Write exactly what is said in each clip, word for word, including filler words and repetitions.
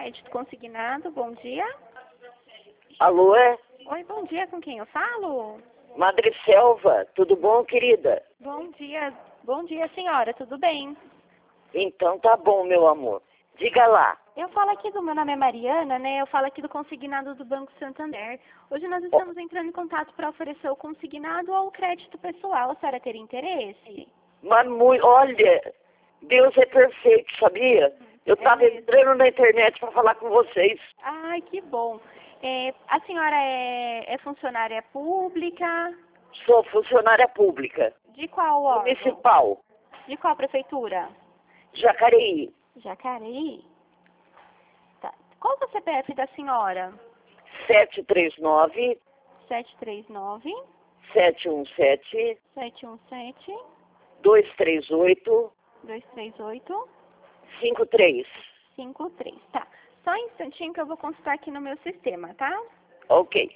crédito consignado. Bom dia. Alô, é? Oi, bom dia. Com quem eu falo? Madre Selva, tudo bom, querida? Bom dia. Bom dia, senhora. Tudo bem? Então tá bom, meu amor. Diga lá. Eu falo aqui do meu nome é Mariana, né? Eu falo aqui do consignado do Banco Santander. Hoje nós estamos entrando em contato para oferecer o consignado ou o crédito pessoal. A senhora teria interesse? Mas muito, olha, Deus é perfeito, sabia? Eu tava mesmo? entrando na internet para falar com vocês. Ai, que bom. É, a senhora é, é funcionária pública? Sou funcionária pública, De qual órgão? municipal, De qual prefeitura? Jacareí, Jacareí? Tá. Qual é o C P F da senhora? sete três nove, sete três nove, sete um sete, sete um sete, dois três oito, dois três oito, cinco três. cinco três. Tá. Só um instantinho que eu vou consultar aqui no meu sistema, tá? Ok.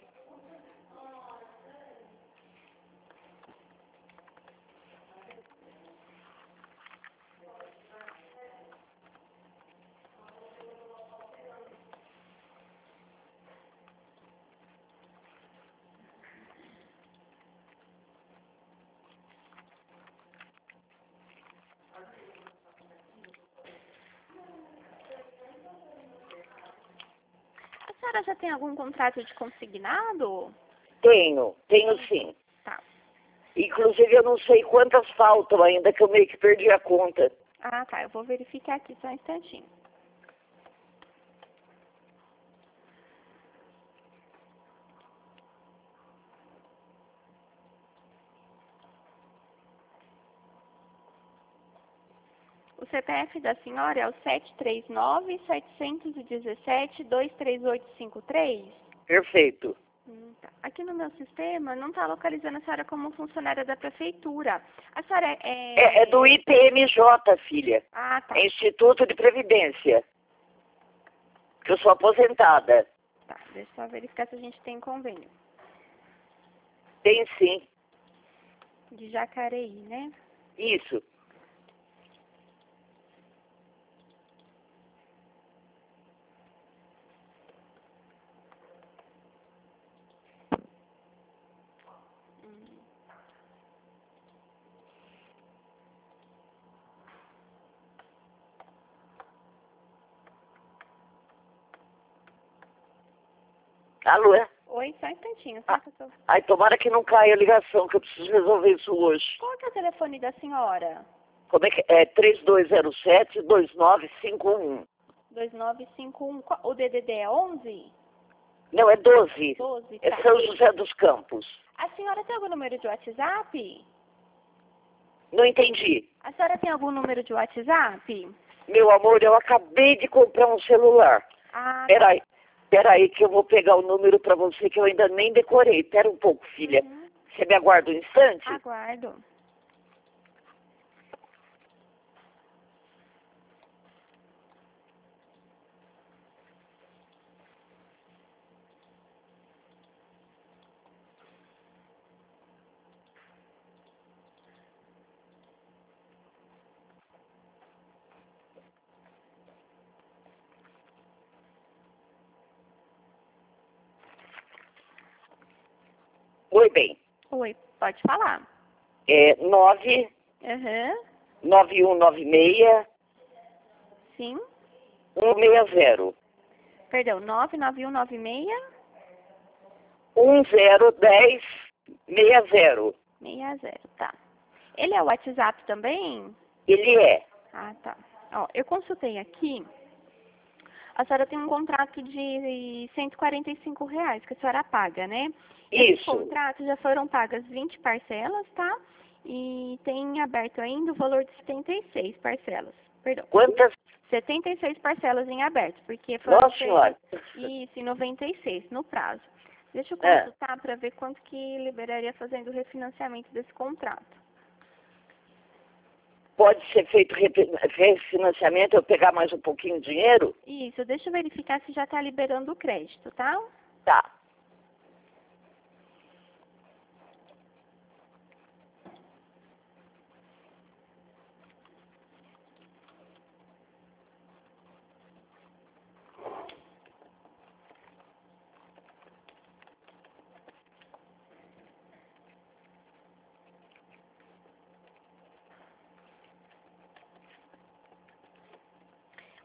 A senhora já tem algum contrato de consignado? Tenho, tenho sim. Tá. Inclusive eu não sei quantas faltam ainda, que eu meio que perdi a conta. Ah, tá. Eu vou verificar aqui só um instantinho. O C P F da senhora é o sete três nove, sete um sete, dois três oito cinco três? Perfeito. Hum, tá. Aqui no meu sistema não está localizando a senhora como funcionária da prefeitura. A senhora é... É, é do I P M J, filha. Ah, tá. É Instituto de Previdência. Que eu sou aposentada. Tá, deixa eu só verificar se a gente tem convênio. Tem sim. De Jacareí, né? Isso. Alô, é? Oi, só um instantinho. Ah, Só que eu tô... ai, tomara que não caia a ligação, que eu preciso resolver isso hoje. Qual que é o telefone da senhora? Como é que é? É três dois zero sete, dois nove cinco um. dois nove cinco um. Qual- O D D D é onze? Não, é doze. doze, É tá. São José dos Campos. A senhora tem algum número de WhatsApp? Não entendi. A senhora tem algum número de WhatsApp? Meu amor, eu acabei de comprar um celular. Ah, Peraí, peraí que eu vou pegar o número pra você que eu ainda nem decorei. Pera um pouco, filha. Uhum. Você me aguarda um instante? Aguardo. Oi, bem. Oi, pode falar. É nove Aham. nove um nove seis Sim. um seis zero. Perdão, nove nove um nove seis um zero dez seis zero. seis zero, tá. Ele é o WhatsApp também? Ele é. Ah, tá. Ó, eu consultei aqui. A senhora tem um contrato de cento e quarenta e cinco reais que a senhora paga, né? Esse Isso. contrato já foram pagas vinte parcelas, tá? E tem aberto ainda o valor de setenta e seis parcelas. Perdão. Quantas? setenta e seis parcelas em aberto, porque foram Nossa senhora. feitas isso em noventa e seis no prazo. Deixa eu É. consultar para ver quanto que liberaria fazendo o refinanciamento desse contrato. Pode ser feito refi- refinanciamento, eu pegar mais um pouquinho de dinheiro? Isso, deixa eu verificar se já está liberando o crédito, tá? Tá.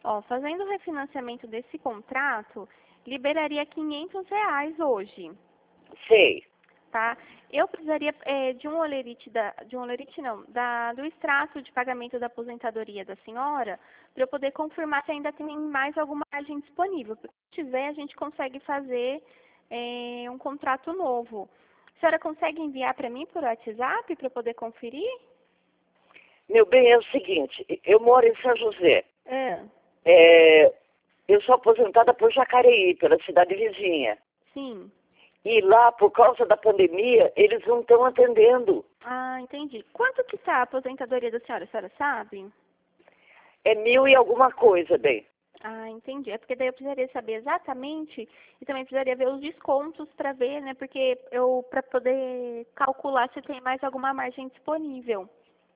Ó, fazendo o refinanciamento desse contrato, liberaria quinhentos reais hoje, Sei. tá? Eu precisaria é, de um olerite, da, de um olerite não, da, do extrato de pagamento da aposentadoria da senhora, para eu poder confirmar se ainda tem mais alguma margem disponível. Porque se tiver, a gente consegue fazer é, um contrato novo. A senhora consegue enviar para mim por WhatsApp para eu poder conferir? Meu bem, é o seguinte, eu moro em São José. É. É, eu sou aposentada por Jacareí, pela cidade vizinha. Sim. E lá, por causa da pandemia, eles não estão atendendo. Ah, entendi. Quanto que está a aposentadoria da senhora? A senhora sabe? É mil e alguma coisa, bem. Ah, entendi. É porque daí eu precisaria saber exatamente e também precisaria ver os descontos para ver, né? Porque eu para poder calcular se tem mais alguma margem disponível.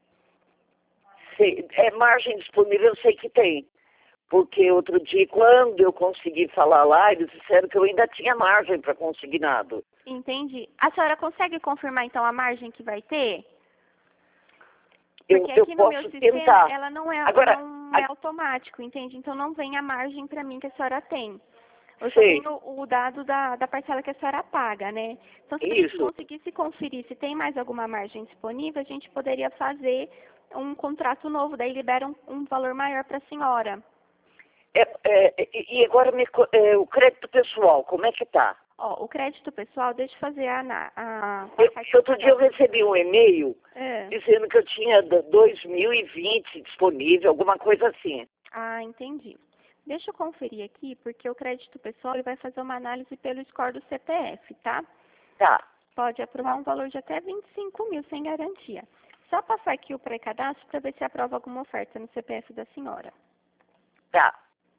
Sei, é margem disponível, eu sei que tem. Porque outro dia, quando eu consegui falar lá, eles disseram que eu ainda tinha margem para consignado. Entendi. A senhora consegue confirmar então a margem que vai ter? Eu, Porque eu aqui no meu posso sistema tentar. ela não é Agora, não é automático, entende? Então não vem a margem para mim que a senhora tem. Eu só sei, tenho o dado da, da parcela que a senhora paga, né? Então, se a gente isso. conseguisse conferir se tem mais alguma margem disponível, a gente poderia fazer um contrato novo, daí libera um, um valor maior para a senhora. É, é, e e agora me co- é, o crédito pessoal, como é que tá? Ó, o crédito pessoal, deixa eu fazer a... ana- a, Eu, a outro dia eu recebi um e-mail é. dizendo que eu tinha d- dois mil e vinte disponível, alguma coisa assim. Ah, entendi. Deixa eu conferir aqui, porque o crédito pessoal ele vai fazer uma análise pelo score do C P F, tá? Tá, Pode aprovar um valor de até vinte e cinco mil sem garantia. Só passar aqui o pré-cadastro para ver se aprova alguma oferta no C P F da senhora. tá.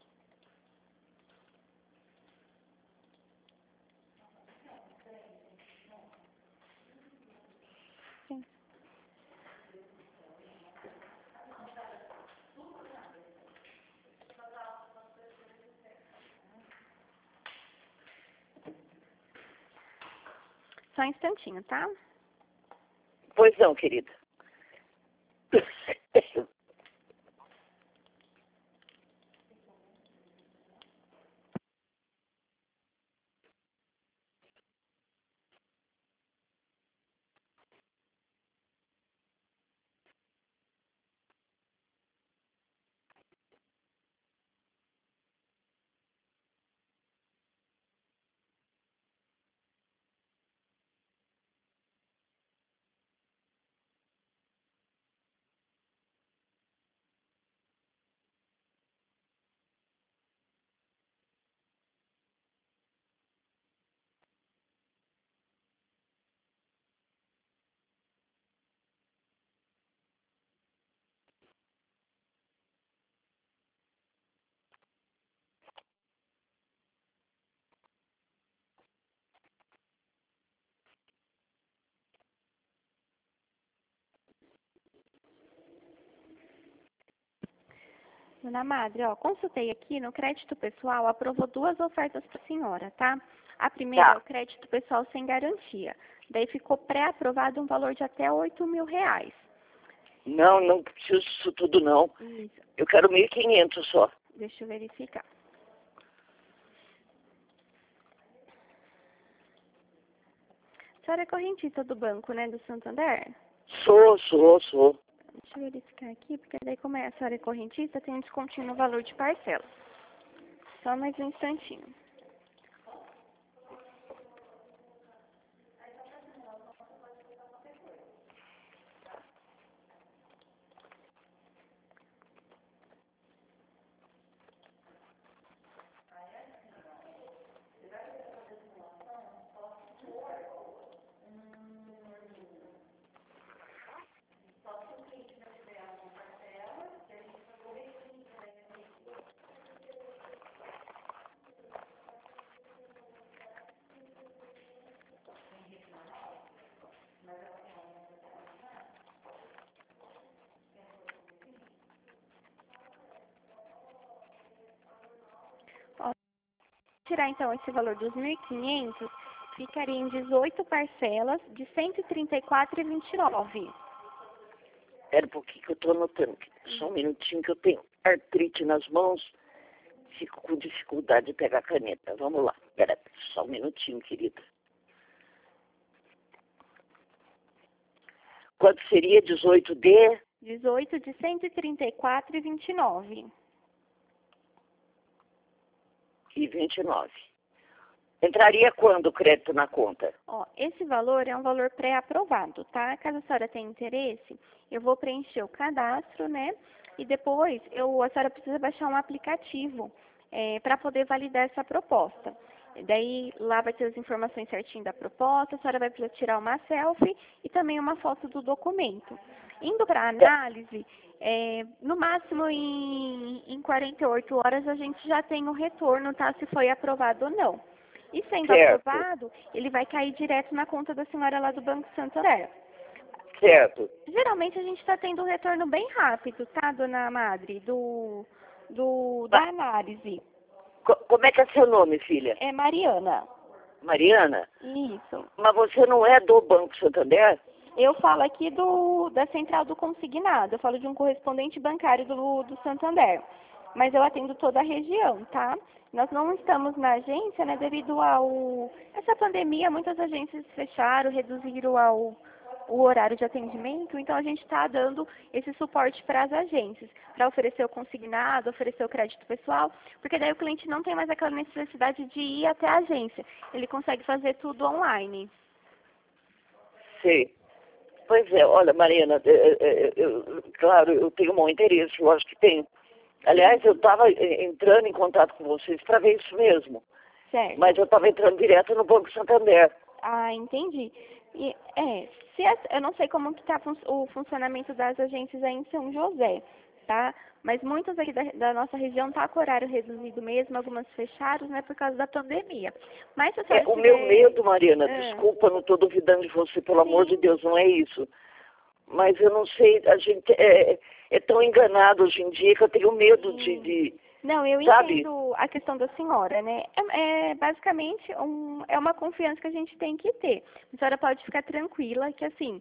Sim. Só um instantinho, tá? Pois não, querida. Dona Madre, ó, consultei aqui no crédito pessoal, aprovou duas ofertas para a senhora, tá? A primeira é o Tá. crédito pessoal sem garantia. Daí ficou pré-aprovado um valor de até oito mil reais. Não, não preciso disso tudo não. Isso. Eu quero mil e quinhentos só. Deixa eu verificar. A senhora é correntista do banco, né, do Santander? Sou, sou, sou. Deixa eu verificar aqui, porque daí como é a senhora é correntista, tem um descontinho no valor de parcela. Só mais um instantinho. Ó, tirar então esse valor dos mil e quinhentos, ficaria em dezoito parcelas de cento e trinta e quatro reais e vinte e nove centavos. Era um pouquinho que eu tô anotando. Só um minutinho que eu tenho artrite nas mãos. Fico com dificuldade de pegar a caneta. Vamos lá. Espera só um minutinho, querida. Quanto seria dezoito de? dezoito de cento e trinta e quatro e vinte e nove. E vinte e nove. Entraria quando o crédito na conta? Ó, esse valor é um valor pré-aprovado, tá? Caso a senhora tenha interesse, eu vou preencher o cadastro, né? E depois eu, a senhora precisa baixar um aplicativo é, para poder validar essa proposta. Daí lá vai ter as informações certinho da proposta, a senhora vai precisar tirar uma selfie e também uma foto do documento. Indo para análise, é, no máximo em, em quarenta e oito horas a gente já tem o retorno, tá? Se foi aprovado ou não. E sendo Certo. aprovado, ele vai cair direto na conta da senhora lá do Banco Santander. Certo. Geralmente a gente está tendo um retorno bem rápido, tá, dona Madre, do, do, da análise. Co- Como é que é seu nome, filha? É Mariana. Mariana? Isso. Mas você não é do Banco Santander? Eu falo aqui do, da central do consignado, eu falo de um correspondente bancário do, do Santander. Mas eu atendo toda a região, tá? Nós não estamos na agência, né, devido ao... Essa pandemia, muitas agências fecharam, reduziram ao, o horário de atendimento, então a gente está dando esse suporte para as agências, para oferecer o consignado, oferecer o crédito pessoal, porque daí o cliente não tem mais aquela necessidade de ir até a agência. Ele consegue fazer tudo online. Sei. Pois é, olha, Mariana, eu, eu, eu, claro, eu tenho um bom interesse, lógico que tenho. Aliás, eu estava entrando em contato com vocês para ver isso mesmo. Certo. Mas eu estava entrando direto no Banco Santander. Ah, entendi. E, é, se as, eu não sei como que está fun o funcionamento das agências aí em São José, tá? Mas muitas aqui da, da nossa região tá com horário reduzido mesmo, algumas fecharam, né, por causa da pandemia. Mas se a senhora É, o tiver... meu medo, Mariana, Ah. desculpa, não estou duvidando de você, pelo Sim. amor de Deus, não é isso. Mas eu não sei, a gente é, é tão enganado hoje em dia que eu tenho medo de, de... Não, eu Sabe? entendo a questão da senhora, né? É, é basicamente um, é uma confiança que a gente tem que ter. A senhora pode ficar tranquila que, assim,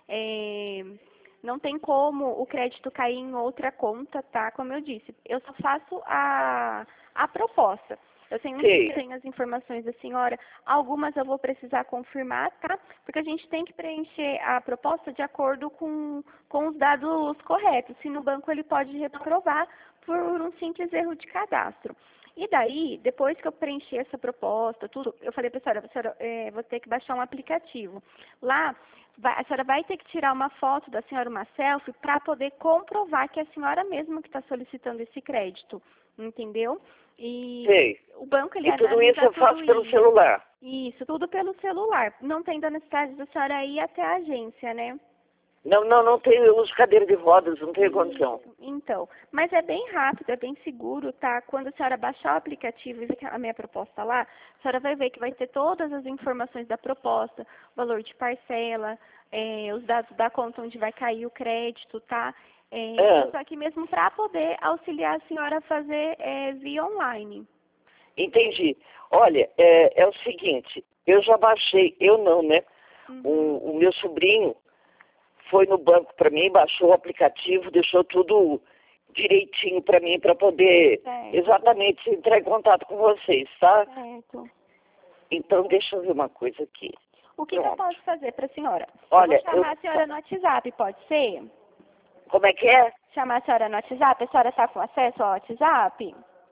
é, não tem como o crédito cair em outra conta, tá? Como eu disse, eu só faço a, a proposta. Eu tenho, Sei. tenho as informações da senhora, algumas eu vou precisar confirmar, tá? Porque a gente tem que preencher a proposta de acordo com, com os dados corretos. Se no banco ele pode reprovar por um simples erro de cadastro. E daí, depois que eu preencher essa proposta, tudo, eu falei para a senhora, a senhora é, vou ter que baixar um aplicativo. Lá, vai, a senhora vai ter que tirar uma foto da senhora, uma selfie, para poder comprovar que é a senhora mesma que está solicitando esse crédito. Entendeu? E Sei. o banco, ele E tudo analisa isso eu faço tudo pelo isso. celular. Isso, tudo pelo celular. Não tem da necessidade da senhora ir até a agência, né? Não, não, não tenho, eu uso cadeira de rodas, não tenho condição. Isso, então, mas é bem rápido, é bem seguro, tá? Quando a senhora baixar o aplicativo e ver a minha proposta lá, a senhora vai ver que vai ter todas as informações da proposta, valor de parcela, é, os dados da conta onde vai cair o crédito, tá? É, É. Eu estou aqui mesmo para poder auxiliar a senhora a fazer é, via online. Entendi. Olha, é, é o seguinte, eu já baixei, eu não, né? Uhum. O, o meu sobrinho foi no banco para mim, baixou o aplicativo, deixou tudo direitinho para mim, para poder Certo. exatamente entrar em contato com vocês, tá? Certo. Então, deixa eu ver uma coisa aqui. O que, que eu Pronto. posso fazer para a senhora? Olha, eu vou chamar eu- a senhora no WhatsApp, pode ser? Como é que é? Chamar a senhora no WhatsApp? A senhora está com acesso ao WhatsApp?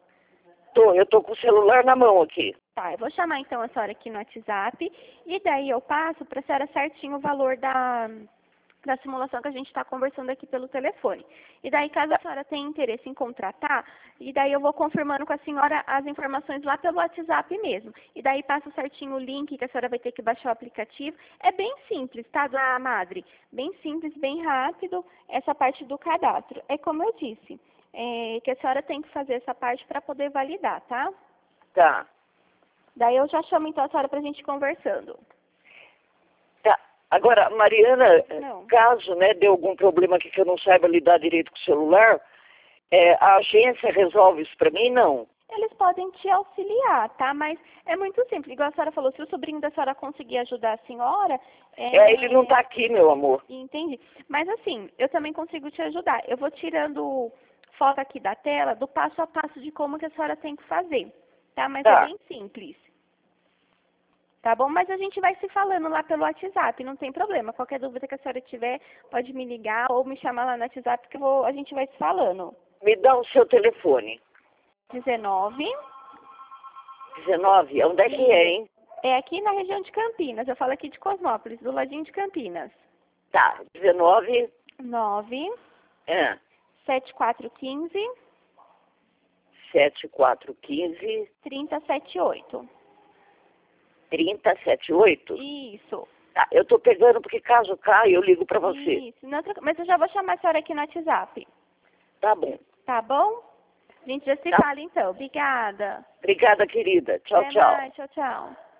Tô, eu tô com o celular na mão aqui. Tá, eu vou chamar então a senhora aqui no WhatsApp e daí eu passo para a senhora certinho o valor da, da simulação que a gente está conversando aqui pelo telefone. E daí, caso a senhora tenha interesse em contratar, e daí eu vou confirmando com a senhora as informações lá pelo WhatsApp mesmo. E daí passo certinho o link que a senhora vai ter que baixar o aplicativo. É bem simples, tá, dona Madre? Bem simples, bem rápido, essa parte do cadastro. É como eu disse, é, que a senhora tem que fazer essa parte para poder validar, tá? Tá. Daí eu já chamo então a senhora pra gente ir conversando. Tá. Agora, Mariana, Não. caso, né, dê algum problema aqui que eu não saiba lidar direito com o celular, é, a agência resolve isso pra mim? Não. Eles podem te auxiliar, tá? Mas é muito simples. Igual a senhora falou, se o sobrinho da senhora conseguir ajudar a senhora... É, É, ele não tá aqui, meu amor. Entendi. Mas assim, eu também consigo te ajudar. Eu vou tirando foto aqui da tela do passo a passo de como que a senhora tem que fazer, tá? Mas Tá. é bem simples. Tá bom? Mas a gente vai se falando lá pelo WhatsApp, não tem problema. Qualquer dúvida que a senhora tiver, pode me ligar ou me chamar lá no WhatsApp que eu vou, a gente vai se falando. Me dá o seu telefone. dezenove. dezenove? Onde é que é, hein? É aqui na região de Campinas. Eu falo aqui de Cosmópolis, do ladinho de Campinas. Tá, dezenove. nove. É. sete quatro um cinco. sete quatro um cinco. trinta setenta e oito. trinta setenta e oito? Isso. Tá, eu tô pegando porque caso caia eu ligo pra você. Isso. Não, troca- mas eu já vou chamar a senhora aqui no WhatsApp. Tá bom. Tá bom? A gente já se Tá. fala então. Obrigada. Obrigada, querida. Tchau, Até tchau. mais. Tchau, tchau.